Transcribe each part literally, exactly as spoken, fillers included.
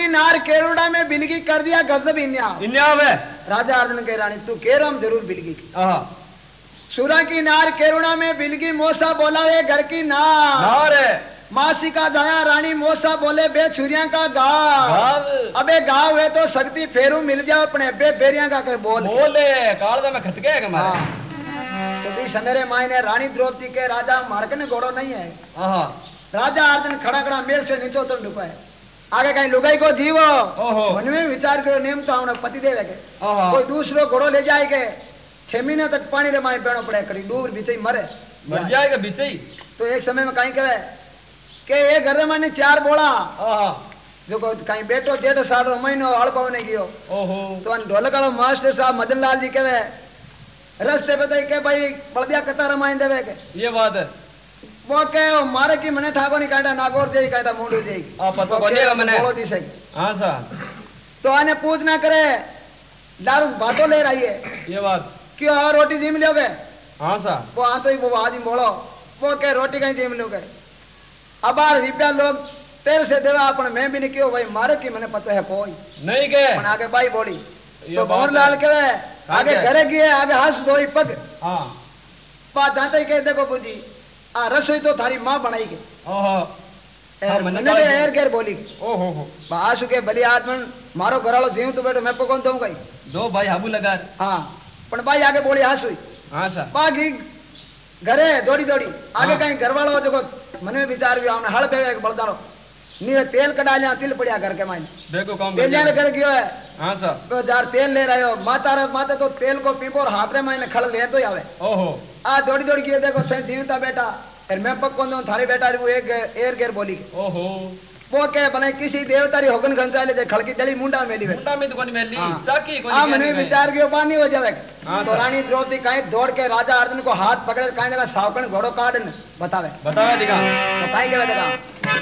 नार केरुड़ा में बिलगी कर दिया गजब इन्या इन्या वे राजा अर्जुन के रानी तू कह रहा जरूर बिलगी आहा सुरा की नार केरुड़ा में बिलगी मोसा बोला वे घर की नार नार मासी का दया रानी मोसा बोले बे छुरिया का गाव अबे गाव है तो शक्ति फेरू मिल जाओ अपने बे बेरिया का कर बोल बोले काल में खटके है हमारे तो भी समेरे मायने रानी द्रौपदी के राजा मार्कन घोड़ो नहीं है आहा राजा अर्जुन खड़ा खड़ा मेल से नीचे उतर ढुका है आगे कहीं लुगाई को जीवो मन में विचार करो नेम तो हमने पति देवे के कोई दूसरो घोड़ो ले जाएगा छह महीने तक पानी रे माई बेणो पड़े करी दूर बीचे मरे मर जाएगा बीचे तो एक समय में कहीं कहे के ये घर में चार बोला जो कहीं बेटो जेठो साढ़ो महीनो हड़पाव ने गयो तो ढोलक वालो मास्टर साहब मदन लाल जी कहे रस्ते बताई के भाई बलदिया कतार माइन देवे के ये बात है वो के मारे की मने ठाको नहीं काटा नागौर जाई काटा मुंडू जाई आ पतो बोलेगा मने बोलो दिसे हां सा तो आने पूछ ना करे लारू बातों ले रही है ये बात क्यों रोटी जिम लोगे हां सा वो आ तो ही वो आज ही बोलो वो के रोटी कहीं जिम लोगे अब बार रुपया लोग तेरे से देवा अपन मैं भी नहीं क्यों भाई मारे की मने पता है कोई नहीं के अपन आगे भाई बोली तो भंवर लाल कहे आगे घरे गए आगे हाथ धोई पग हां बात जाते ही कह देखो बुजी आ रसोई तो थारी मां बनाई के ओहो एर मने के एर गेर बोली ओहो हो बासु के बलि आत्मन मारो घरालो जीव तो बैठो मैं पकोन दूं गई दो भाई हाबू लगा हां पण भाई आगे बोली हासुई हां सा बागी घरे दौड़ी दौड़ी आगे कहीं घरवालो देखो मने विचार भी हमने हल पे एक बलदारो नीवे तेल कढा लिया तिल पड़िया घर के माइन देखो काम तेल लेने कर गयो है हां सा तो जार तेल ले रहे हो माता रे माता तो तेल को पीपो और हाथ रे माइन खल ले तो आवे ओहो आ दौड़ी दौड़ी के देखो से जीवता बेटा फिर मैं पक्को दो थारे बेटा रू एक एर गेर बोली ओहो वो के बने किसी देवता री होगन घंचाले जे खड़की डली मुंडा मेली मुंडा में तो कोनी मेली चाकी कोनी आ मने विचार गयो पानी हो जावे तो रानी द्रौपदी काई दौड़ के राजा अर्जुन को हाथ पकड़े काई देगा सावकन घोड़ो काटन बतावे बतावे दिखा तो काई के देखा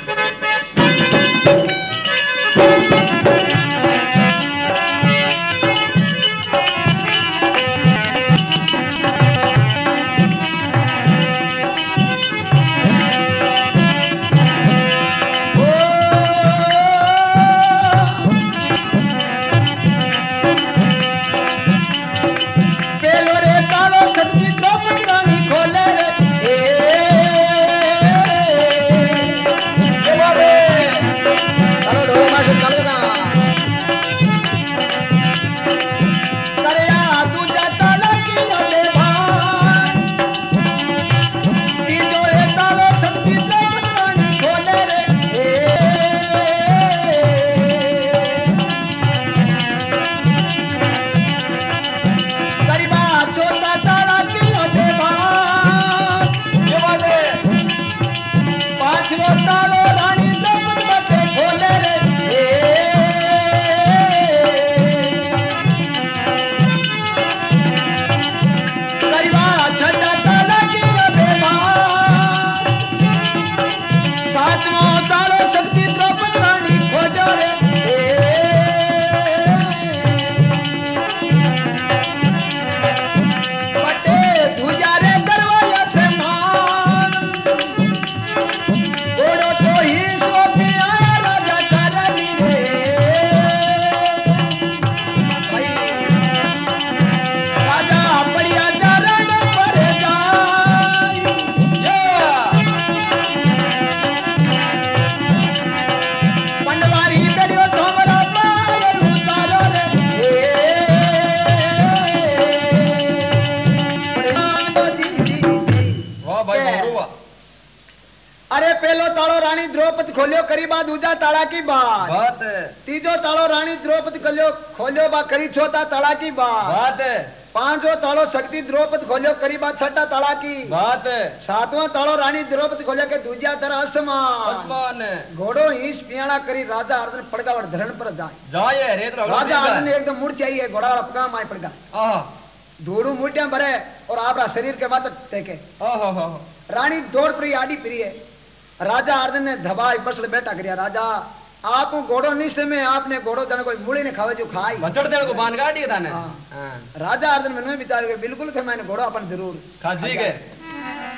खोलियो करी बा दूजा ताला की बात बात है तीजो तालो रानी द्रौपदी खोलियो खोलियो बा करी छोटा ताला की बात बात है पांचो तालो शक्ति द्रौपदी खोलियो करी बा छठा ताला की बात है सातवां तालो रानी द्रौपदी खोलियो के दूजा तरह आसमान आसमान घोड़ो हीस पियाला करी राजा अर्जुन पड़गावड़ धरण पर जाए जाए रेत राजा अर्जुन एकदम मुड़ चाहिए घोड़ा वाला पका माय पड़गा आहा धूड़ू मुटिया भरे और आपरा शरीर के माथे टेके ओहो रानी दौड़ पड़ी आड़ी फिरी है राजा अर्जुन ने धबाई बसड़ बैठा करिया राजा आप घोड़ो निसे में आपने घोड़ो जन कोई मूली ने खावे जो खाई बचड़ देन को बांध गाड़ी था ने हां राजा अर्जुन मन में विचार के बिल्कुल के मैंने घोड़ो अपन जरूर खा ठीक है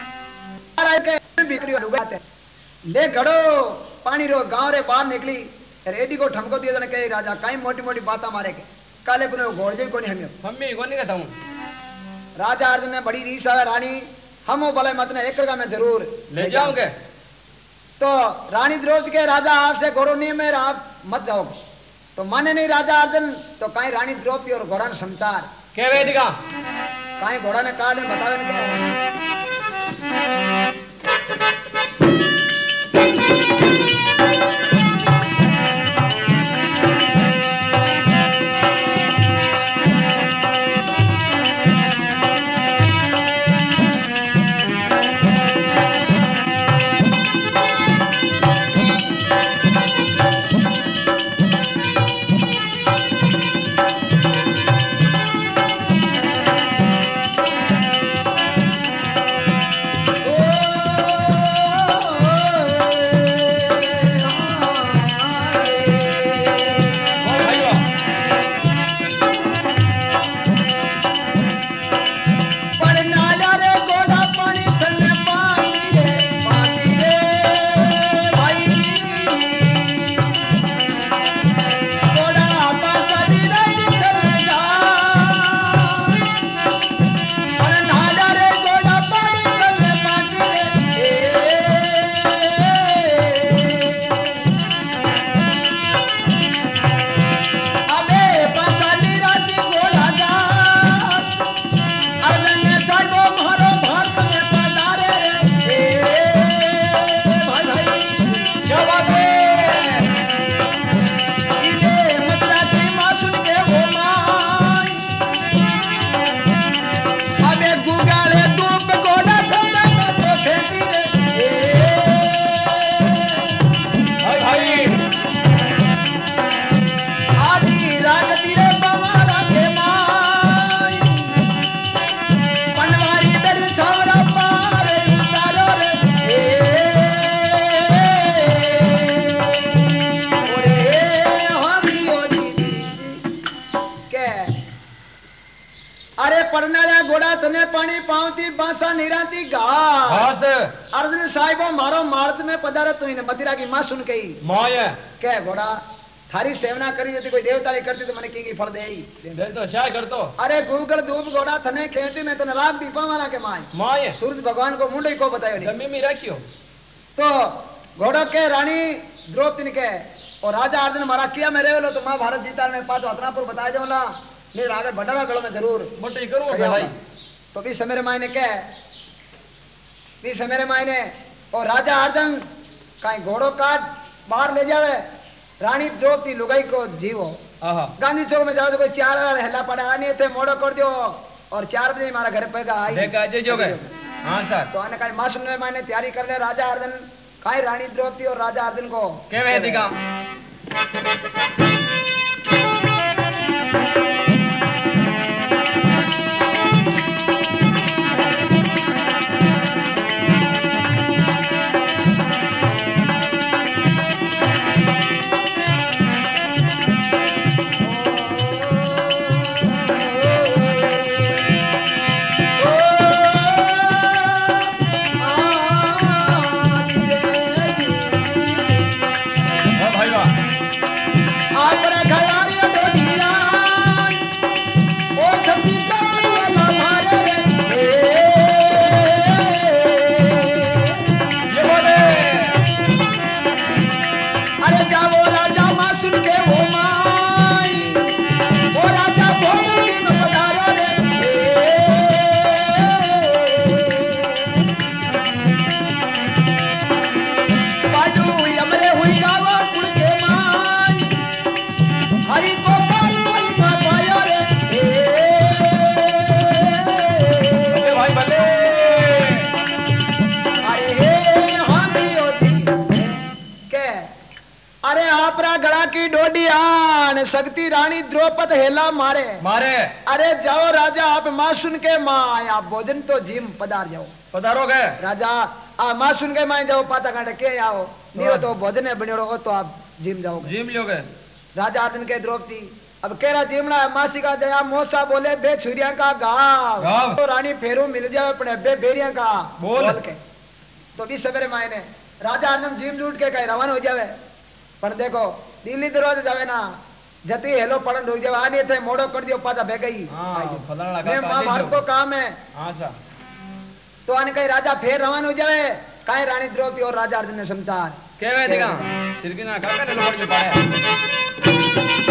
के भीतरी लुगाते ले घड़ो पानी रो गांव रे बाहर निकली रेडी को ठमको दियो जने कहे राजा काई मोटी मोटी बाता मारे के काले कुने घोड़ जे कोनी हमियो मम्मी कोनी कहता हूं राजा अर्जुन ने बड़ी रीस है रानी हम भले मत ने एक का मैं जरूर ले जाऊंगे तो रानी द्रौपदी के राजा आपसे घोड़ो नहीं में आप मत जाओ तो माने नहीं राजा अर्जुन तो काई रानी द्रौपदी और घोड़ा ने समाचार के वेदिका काई घोड़ा ने काल बतावे ने के अर्जुन साहिबो मारो मारत में पधारे तो इन मदिरा की मां सुन कही माया के घोड़ा थारी सेवना करी यदि कोई देवता री करती तो मने की की फल देई दे तो क्या कर तो अरे गूगल धूप घोड़ा थने खेची में तने राग दीपा मारा के माय माया सूरज भगवान को मुंडई को बतायो नहीं जमी में रखियो तो घोड़ा के रानी द्रौपदी ने के और राजा अर्जुन मारा किया में रेवलो तो महाभारत जीता में पांच हतनापुर बताए देवला नहीं रागर भंडारा गलो में जरूर मोटी करो भाई तो भी समय मायने के भी समय मायने और राजा अर्जुन कहीं घोड़ो काट बाहर ले जावे रानी द्रौपदी लुगाई को जीवो गांधी चौक में जाओ तो कोई चार बार हल्ला पड़ा आने थे मोड़ो कर दियो और चार बजे हमारा घर पे आई देखा जे जो गए हां सर तो आने कहीं मां सुनने मायने तैयारी कर ले राजा अर्जुन कहीं रानी द्रौपदी और राजा अर्जुन को के वेदिका शक्ति रानी द्रौपद हेला मारे मारे अरे जाओ राजा आप मां सुन के मां आप भोजन तो जिम पधार जाओ पधारोगे राजा आ मां सुन के मां जाओ पाता काटे के आओ नहीं तो भोजन है बनियो हो तो आप जिम जाओगे जिम लोगे राजा अर्जुन के द्रौपदी अब केरा जिमना मासी का जया मोसा बोले बे छुरिया का गाव तो रानी फेरू मिल जाए अपने बे बेरिया का बोल के तो भी सवेरे मायने राजा अर्जुन जिम लूट के कहीं रवाना हो जावे पण देखो दिल्ली दरवाजे जावे ना जती हेलो पड़न हो जावे आने थे मोड़ो कर दियो पाता बह गई हाँ फलाना लगा मैं महाभारत को काम है हाँ सर तो आने कहीं राजा फेर रवान हो जावे काहे रानी द्रौपदी और राजा अर्जुन ने समाचार केवे दिखा सिरकी ना काका ने लोड़ जो पाया